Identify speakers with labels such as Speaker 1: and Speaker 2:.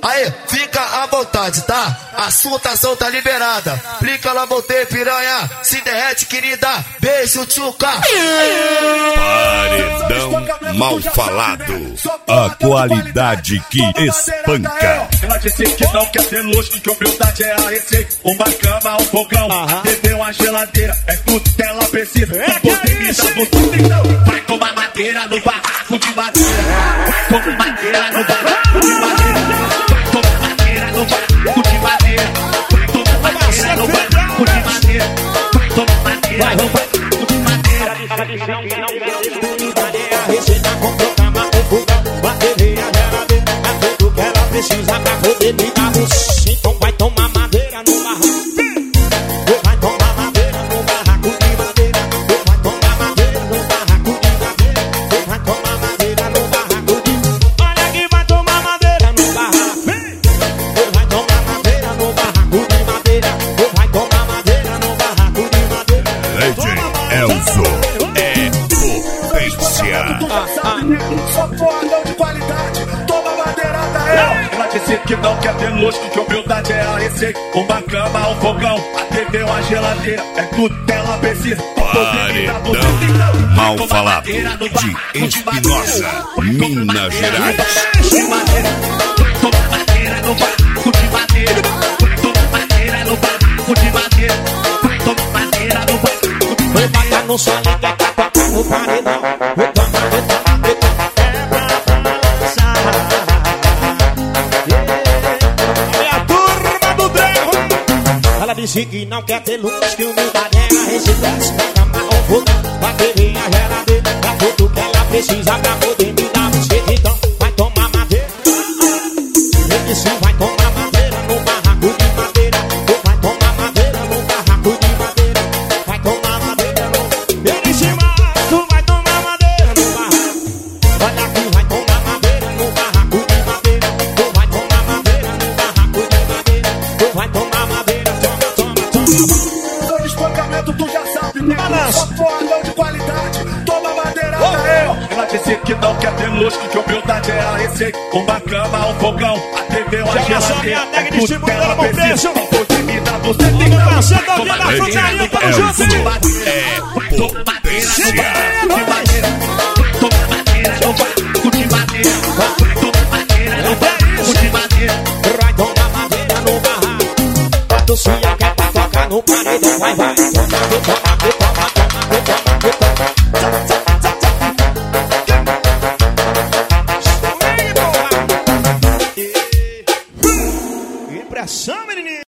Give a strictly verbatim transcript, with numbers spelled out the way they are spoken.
Speaker 1: Aí, fica à vontade, tá? A sua tação tá liberada. Plica lá, voltei, piranha. Se derrete, querida. Beijo, tchuca.
Speaker 2: Paredão mal falado. A qualidade que espanca.
Speaker 3: Ela disse que não quer ter luxo, que humildade é a receita. Uma cama, um fogão, uh-huh. Bebeu uma geladeira. É tudo que ela precisa. É que é isso? Vai tomar madeira no barraco de madeira. Vai tomar madeira no barraco de madeira. Vai tomar madeira no barraco de madeira. Vai tomar madeira no barraco de madeira. Vai tomar madeira no barraco de madeira.
Speaker 4: Ela disse que não quer ter humildade é a receita. Comprou cama, um fogão, uma T V, a geladeira. É tudo que ela precisa pra poder me dar luxo. Então vai tomar madeira no barraco. Vai tomar madeira no barraco de madeira. Vai tomar madeira no barraco de madeira. Vai tomar madeira no barraco de. Olha que vai tomar madeira no barraco. Vai tomar madeira no barraco de madeira. Vai tomar madeira no barraco de madeira.
Speaker 2: Legend Elzo é potência.
Speaker 3: Só fodão de qualidade. Toma madeirada, é. Ela disse que não quer ter luxo, que humildade é a receita. Uma cama, um fogão, a T V, uma geladeira. É tudo que ela precisa.
Speaker 2: Paredão mal falado de Espinosa, Minas Gerais.
Speaker 3: De madeira, vai tomar madeira no barraco de madeira. Vai tomar madeira no barraco de madeira. Vai tomar madeira no barraco de madeira.
Speaker 4: Vai bater no sol e quer tocar no paredão. Vai tomar, vai tomar, vai tomar. É pra dançar. É a turma do Drego. Ela disse que não quer ter luz, que humildade é a receita. Cama ou fogão, vai ter a geladeira. É tudo que ela precisa pra poder me dar um jeito. Então vai tomar madeira. Ele disse vai tomar madeira no barraco de madeira. Vai tomar madeira no barraco de madeira. Vai tomar madeira no. Ele disse vai, tu vai tomar madeira no barraco. Olha aqui, vai tomar madeira no barraco de madeira. Tu vai tomar madeira no barraco de madeira. Tu vai tomar madeira, toma, toma, toma.
Speaker 3: Todo espancamento tu já sabe, né? Só fodão de qualidade. Toma madeirada, é. Ela disse que não quer ter luxo, que humildade é a receita. Uma cama, um fogão, a T V, uma geladeira. É tudo que ela precisa. Pra poder me dar você tem que dar. Vai tomar madeira no barraco de madeira. Vai tomar madeira no barraco de madeira. Vai tomar madeira no barraco de madeira. Vai tomar madeira no barraco de madeira.
Speaker 4: Vai tomar madeira no barraco. Quando se quer pra tocar no paredão, vai, vai. Toma, toma, toma, toma, toma, toma, toma. Impressão, menininho.